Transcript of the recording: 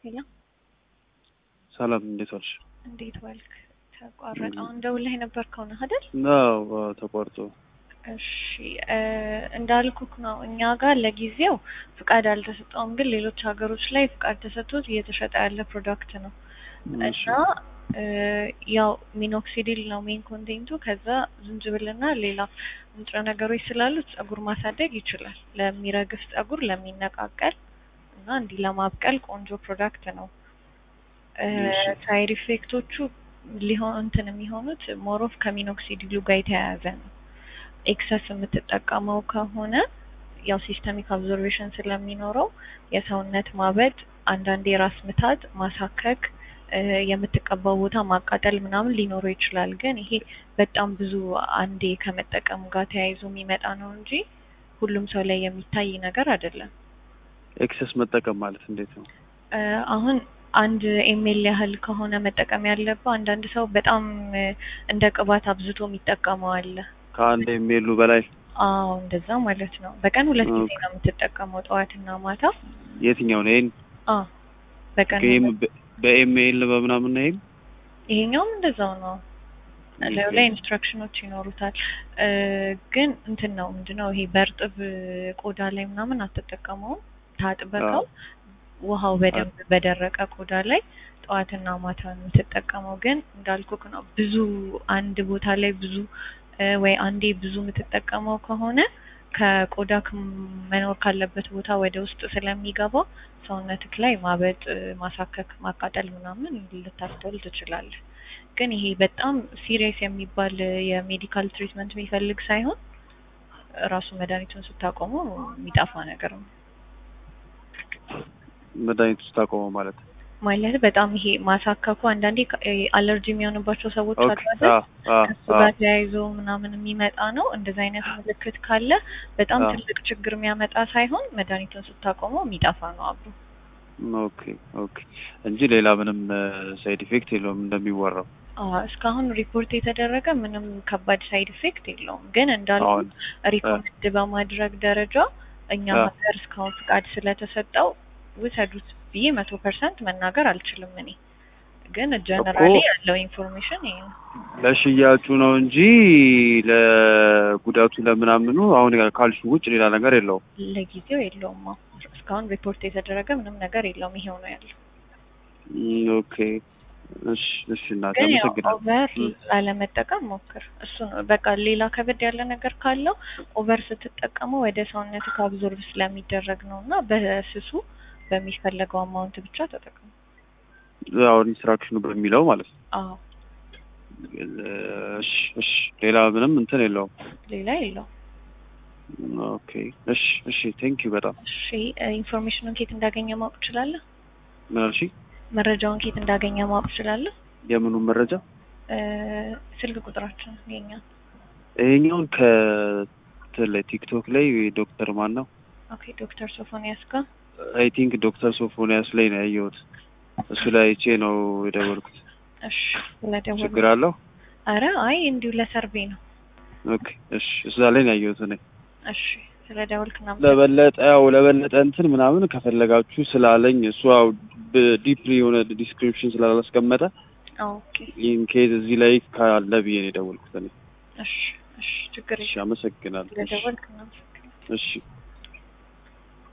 ሄሎ ሰላም እንዴት ዋልሽ? እንዴት ዋልክ? ተቋረጠ። አሁን ደውለህ የነበርከው ነው አይደል? ነው ተቋርጦ። እሺ እንዳልኩክ ነው እኛ ጋር ለጊዜው ፍቃድ አልተሰጠውም፣ ግን ሌሎች ሀገሮች ላይ ፍቃድ ተሰጥቶት እየተሸጠ ያለ ፕሮዳክት ነው እሺ እና ያው ሚኖክሲዲል ነው ሜን ኮንቴንቱ። ከዛ ዝንጅብልና ሌላ ንጥረ ነገሮች ስላሉት ጸጉር ማሳደግ ይችላል። ለሚረግፍ ጸጉር፣ ለሚነቃቀል እና እንዲህ ለማብቀል ቆንጆ ፕሮዳክት ነው። ሳይድ ኢፌክቶቹ እንትን የሚሆኑት ሞሮፍ ከሚኖክሲዲሉ ጋር የተያያዘ ነው። ኤክሰስ የምትጠቀመው ከሆነ ያው ሲስተሚክ አብዞርቬሽን ስለሚኖረው የሰውነት ማበጥ፣ አንዳንዴ ራስ ምታት፣ ማሳከክ፣ የምትቀባው ቦታ ማቃጠል ምናምን ሊኖረው ይችላል። ግን ይሄ በጣም ብዙ አንዴ ከመጠቀም ጋር ተያይዞ የሚመጣ ነው እንጂ ሁሉም ሰው ላይ የሚታይ ነገር አይደለም። ኤክሰስ መጠቀም ማለት እንዴት ነው? አሁን አንድ ኤምኤል ያህል ከሆነ መጠቀም ያለበት፣ አንዳንድ ሰው በጣም እንደ ቅባት አብዝቶ የሚጠቀመው አለ። ከአንድ ኤምኤሉ በላይ? አዎ እንደዛ ማለት ነው። በቀን 2 ጊዜ ነው የምትጠቀመው፣ ጠዋትና ማታ። የትኛው ነው? በቀን በኤምኤል በምናምን ነው? ይሄኛውም እንደዛው ነው። ላይ ኢንስትራክሽኖች ይኖሩታል። ግን እንትን ነው ምንድነው ይሄ በእርጥብ ቆዳ ላይ ምናምን አትጠቀመውም። ታጥበቀው ውሃው በደንብ በደረቀ ቆዳ ላይ ጠዋትና ማታ ነው የምትጠቀመው። ግን እንዳልኩክ ነው ብዙ አንድ ቦታ ላይ ብዙ ወይ አንዴ ብዙ የምትጠቀመው ከሆነ ከቆዳ መኖር ካለበት ቦታ ወደ ውስጥ ስለሚገባ ሰውነትክ ላይ ማበጥ፣ ማሳከክ፣ ማቃጠል ምናምን ልታስተውል ትችላለህ። ግን ይሄ በጣም ሲሪየስ የሚባል የሜዲካል ትሪትመንት የሚፈልግ ሳይሆን ራሱ መድኃኒቱን ስታቆመው የሚጠፋ ነገር ነው። መድኃኒቱ ስታቆመው ማለት በጣም ይሄ ማሳከኩ አንዳንዴ አለርጂ የሚሆንባቸው ሰዎች አሉ አይደል? ከሱ ጋር ተያይዞ ምናምን የሚመጣ ነው። እንደዛ አይነት ምልክት ካለ በጣም ትልቅ ችግር የሚያመጣ ሳይሆን መድኃኒቱን ስታቆመው የሚጠፋ ነው አብሮ። ኦኬ እንጂ ሌላ ምንም ሳይድ ኢፌክት የለውም እንደሚወራው? እስካሁን ሪፖርት የተደረገ ምንም ከባድ ሳይድ ኢፌክት የለውም። ግን እንዳልኩት ሪኮመንድ በማድረግ ደረጃ እኛ ሀገር እስካሁን ፍቃድ ስለተሰጠው ውሰዱት ብዬ 100% መናገር አልችልም። እኔ ግን ጀነራሊ ያለው ኢንፎርሜሽን ይሄ ነው። ለሽያጩ ነው እንጂ ለጉዳቱ ለምናምኑ አሁን ካልሹ ውጭ ሌላ ነገር የለውም። ለጊዜው የለውም። እስካሁን ሪፖርት የተደረገ ምንም ነገር የለውም። ይሄው ነው ያለው። ኦኬ እሺ እናቴ አመሰግናለሁ። ኦቨር ላለመጠቀም ሞክር። እሱ ነው በቃ። ሌላ ከበድ ያለ ነገር ካለው ኦቨር ስትጠቀመው ወደ ሰውነት አብዞርብ ስለሚደረግ ነውና በስሱ በሚፈለገው አማውንት ብቻ ተጠቀሙ። ያው ኢንስትራክሽኑ በሚለው ማለት ነው። አዎ እሺ ሌላ ምንም እንትን የለውም? ሌላ የለውም። ኦኬ እሺ ቴንክ ዩ በጣም። እሺ ኢንፎርሜሽኑን ከየት እንዳገኘ ማወቅ ትችላለህ? ምን አልሽ? መረጃውን ከየት እንዳገኘ ማወቅ ትችላለህ? የምኑን መረጃ? ስልክ ቁጥራችን የኛ። ይሄኛውን ከቲክቶክ ላይ ዶክተር ማን ነው? ኦኬ ዶክተር ሶፎንያስ ጋር አይ ቲንክ ዶክተር ሶፎንያስ ላይ ነው ያየሁት። እሱ ላይ አይቼ ነው የደወልኩት። እሺ ለደወል ችግር አለው? አረ አይ እንዲሁ ለሰርቬ ነው። ኦኬ እዛ ላይ ነው ያየሁት እኔ። እሺ ስለደወልክና ለበለጠ እንትን ምናምን ከፈለጋችሁ ስላለኝ እሱ ዲፕሊ የሆነ ዲስክሪፕሽን ስላላስቀመጠ ኦኬ ኢን ኬዝ እዚህ ላይ ካለ ብዬ ነው የደወልኩት እኔ። እሺ ችግር የለም። አመሰግናለሁ። ስለደወልክና እሺ